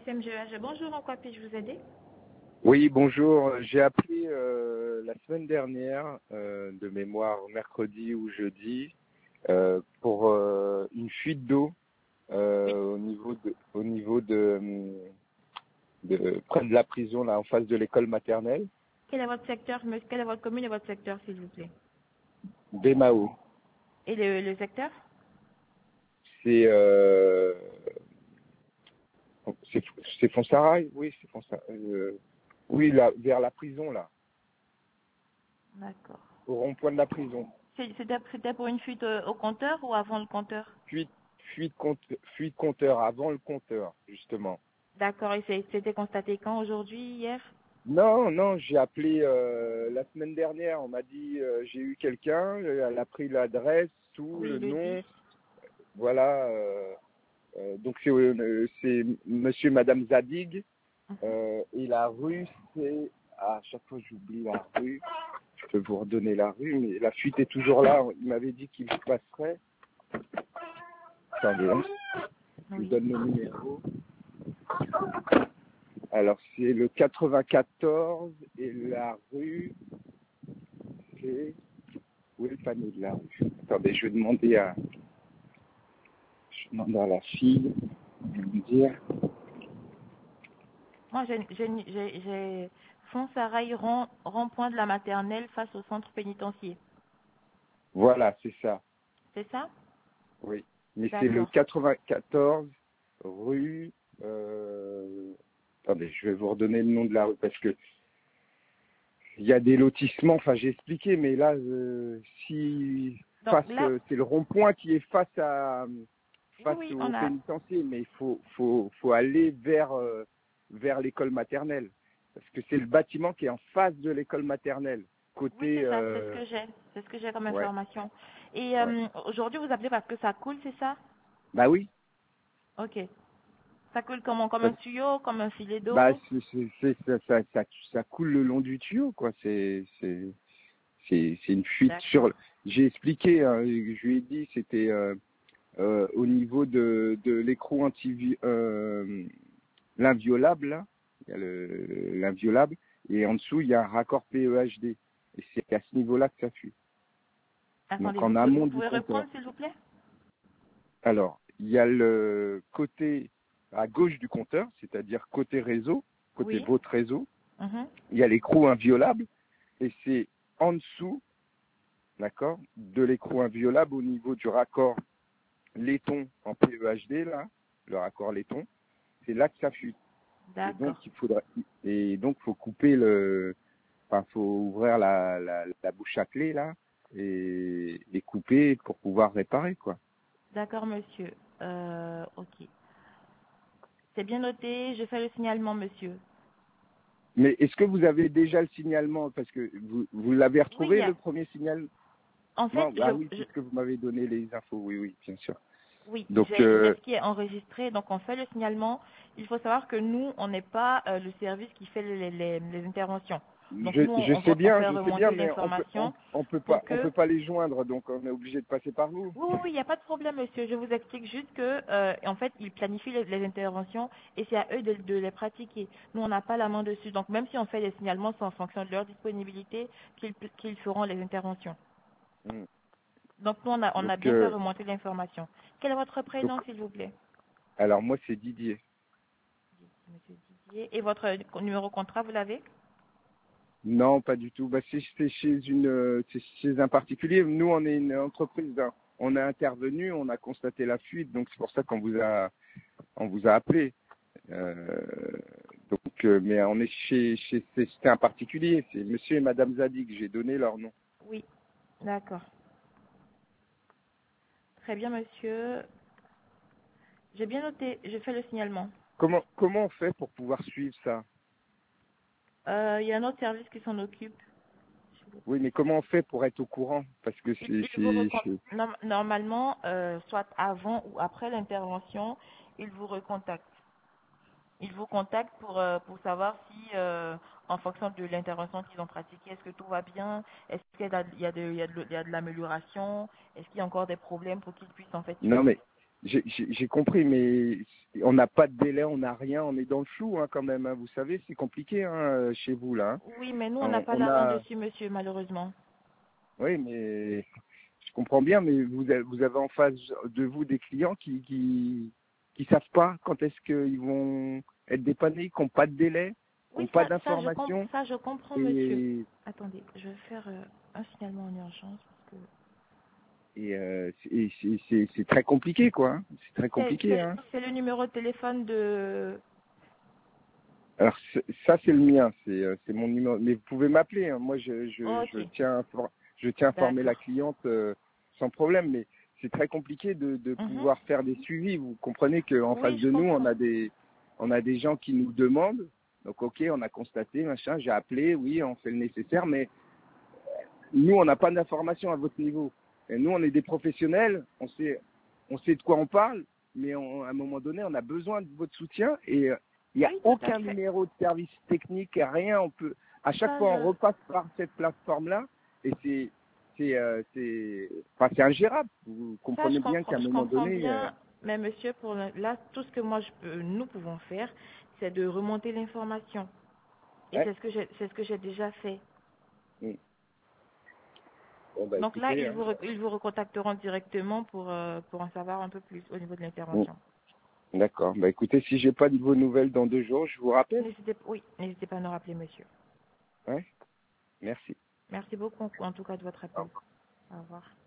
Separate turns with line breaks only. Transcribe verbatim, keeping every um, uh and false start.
S M G H, bonjour, en quoi puis-je vous aider?
Oui, bonjour. J'ai appelé euh, la semaine dernière, euh, de mémoire mercredi ou jeudi, euh, pour euh, une fuite d'eau euh, au niveau de, au niveau de, de près de la prison, là, en face de l'école maternelle.
Quel est votre secteur, monsieur? Quelle est votre commune et votre secteur, s'il vous plaît?
Bémao.
Et le, le secteur?
C'est euh, c'est c'est Fonsarail, oui, c'est Fonsarail. Euh, oui, là, vers la prison, là,
D'accord.
au rond-point de la prison.
C'est- C'était c'était pour une fuite euh, au compteur ou avant le compteur?
Fuite, fuite, compte- fuite compteur, avant le compteur, justement.
D'accord, et c'est- c'était constaté quand? Aujourd'hui, hier?
Non, non, j'ai appelé euh, la semaine dernière. On m'a dit, euh, j'ai eu quelqu'un, euh, elle a pris l'adresse, tout,
Oui,
le
le dix.
nom. Voilà. euh, euh, donc c'est euh, c'est Monsieur et Madame Zadig.
Mhm.
euh, et la rue, c'est... Ah, à chaque fois, j'oublie la rue. Je peux vous redonner la rue, mais la fuite est toujours là. Il m'avait dit qu'il passerait. Attendez, hein, je vous
Oui.
donne le numéro. Alors, c'est le quatre-vingt-quatorze et la rue, c'est... Où est le panneau de la rue? Attendez, je vais demander à, je demande à la fille de me dire.
Moi, j'ai j'ai- j'ai- j'ai Fonsarail rond, rond-point de la maternelle face au centre pénitentiaire.
Voilà, c'est ça.
C'est ça?
Oui. Mais c'est le
D'accord.
quatre-vingt-quatorze rue. Euh... Attendez, je vais vous redonner le nom de la rue parce que il y a des lotissements. Enfin, j'ai expliqué, mais là, euh, si
Donc
face,
là,
euh, c'est le rond-point qui est face à
oui,
face
oui,
au
on a...
pénitencier, mais il faut faut faut aller vers euh, vers l'école maternelle parce que c'est le bâtiment qui est en face de l'école maternelle
Oui,
côté
c'est ça, c'est ce
euh...
que j'ai. C'est ce que j'ai comme
ouais
information. Et
ouais
euh, aujourd'hui, vous appelez parce que ça coule, c'est ça?
bah oui
Ok. Ça coule comment? Comme un
parce-
tuyau, comme un filet
bah
d'eau?
c'est c'est c'est- ça, ça ça ça coule le long du tuyau quoi, c'est c'est c'est c'est une fuite sur
D'accord.
le- j'ai expliqué hein, je lui ai dit c'était euh, euh, au niveau de de l'écrou anti euh, l'inviolable là, il y a le l'inviolable et en dessous il y a un raccord P E H D et c'est à ce niveau-là que ça fuit.
Attendez,
Donc
vous,
en
pouvez- vous
amont du
pouvez
compteur.
reprendre, s'il vous plaît?
Alors, il y a le côté à gauche du compteur, c'est-à-dire côté réseau, côté
Oui.
votre réseau,
Mhm.
il y a l'écrou inviolable et c'est en dessous, d'accord, de l'écrou inviolable au niveau du raccord laiton en P E H D là, le raccord laiton, c'est là que ça fuit. Et donc
D'accord.
il faudra et donc faut couper le enfin faut ouvrir la, la, la bouche à clé là et, et couper pour pouvoir réparer quoi.
D'accord, monsieur. Euh, ok. C'est bien noté. Je fais le signalement, monsieur.
Mais est-ce que vous avez déjà le signalement? Parce que vous, vous l'avez
Oui, il y
retrouvé,
a...
le premier signalement?
En fait, je,
Ah oui,
je-
puisque vous m'avez donné les infos, oui, oui, bien sûr.
oui,
Donc,
j'ai j'ai
euh,
ce qui est enregistré. Donc, on fait le signalement. Il faut savoir que nous, on n'est pas euh, le service qui fait les, les- les interventions. Donc,
je,
nous,
je
on,
sais
va- on
bien,
fait
je sais bien,
remonter
mais on peut, on,
l'information
on peut
pour
pas, on
que...
peut pas les joindre, donc on est obligé de passer par vous.
Oui, oui, oui, il n'y a pas de problème, monsieur. Je vous explique juste que, euh, en fait, ils planifient les, les interventions et c'est à eux de, de les pratiquer. Nous, on n'a pas la main dessus. Donc, même si on fait les signalements, c'est en fonction de leur disponibilité qu'ils qu'ils feront les interventions.
Hmm.
Donc, nous, on a, on a
Donc,
bien fait
euh,
remonter l'information. Quel est votre
donc,
prénom, s'il vous plaît?
alors moi c'est Didier.
Monsieur Didier. Et votre numéro contrat, vous l'avez?
Non, pas du tout. Bah, c'est c'est chez une, euh, c'est chez un particulier. Nous, on est une entreprise. Hein. On a intervenu, on a constaté la fuite, donc c'est pour ça qu'on vous a, on vous a appelé. Euh, donc, euh, mais on est chez, chez c'est c'est un particulier, c'est Monsieur et Madame Zadig. J'ai donné leur nom.
Oui. D'accord. Très bien, monsieur. J'ai bien noté. Je fais le signalement.
Comment comment on fait pour pouvoir suivre ça?
Euh, Il y a un autre service qui s'en occupe.
Oui, mais comment on fait pour être au courant? Parce que
Il,
c'est
il vous
c'est
recon-
c'est-
Norm- Normalement, euh, soit avant ou après l'intervention, il vous recontacte. Il vous contacte pour, euh, pour savoir si, euh, en fonction de l'intervention qu'ils ont pratiquée, est-ce que tout va bien, est-ce qu'il y a de, il y a de, il y a de, il y a de l'amélioration, est-ce qu'il y a encore des problèmes pour qu'ils puissent en fait
non
suivre.
mais j'ai j'ai compris, mais on n'a pas de délai, on n'a rien, on est dans le flou hein, quand même. Hein. Vous savez, c'est compliqué hein, chez vous là. Hein.
Oui, mais nous, on n'a
On,
pas
on
la main
a,
dessus, monsieur, malheureusement.
oui, mais je comprends bien, mais vous avez, vous avez en face de vous des clients qui qui qui savent pas quand est-ce qu'ils vont être dépannés, qui n'ont pas de délai, qui n'ont
Oui,
pas
ça, ça, je, comp
d'informations.
ça, je comprends, monsieur.
Et
Attendez, je vais faire euh, un signalement en urgence. Parce que...
et euh, c'est c'est très compliqué quoi. Hein. C'est très compliqué. Hein.
C'est le numéro de téléphone de...
Alors ça c'est le mien, c'est euh, c'est mon numéro. Mais vous pouvez m'appeler. Hein. Moi je je,
Oh,
je
ok,
tiens à for- je tiens à former la
d'accord.
cliente euh, sans problème. Mais c'est très compliqué de, de
Mhm.
pouvoir faire des suivis. Vous comprenez qu'en face
Oui, je
de nous on
comprends.
a des on a des gens qui nous demandent. Donc ok, on a constaté machin, j'ai appelé, oui, on fait le nécessaire, mais nous on n'a pas d'informations à votre niveau. Et nous on est des professionnels, on sait on sait de quoi on parle, mais on, à un moment donné on a besoin de votre soutien et euh, il n'y a
Oui, tout à
aucun
fait.
numéro de service technique, rien. On peut, à chaque
Ça,
fois, on
je...
repasse par cette plateforme-là et c'est, c'est, euh, c'est, enfin, c'est ingérable. Vous
Ça, je
comprenez bien qu'à
comprends,
un
je
moment
comprends
donné, euh,
bien, mais monsieur, pour le- là, tout ce que moi, je peux, nous pouvons faire, c'est de remonter l'information. Et
ouais.
c'est ce que j'ai, c'est ce que j'ai déjà fait.
Mm. Bon bah
Donc là,
écoutez,
ils
hein.
vous, re- ils vous recontacteront directement pour, euh, pour en savoir un peu plus au niveau de
Mm.
l'intervention.
D'accord. Bah écoutez, si j'ai pas de vos nouvelles dans deux jours, je vous rappelle.
N'hésitez, oui, n'hésitez pas à nous rappeler, monsieur.
Ouais. Merci.
Merci beaucoup, en tout cas, de votre
Au
appel.
revoir.
Au revoir.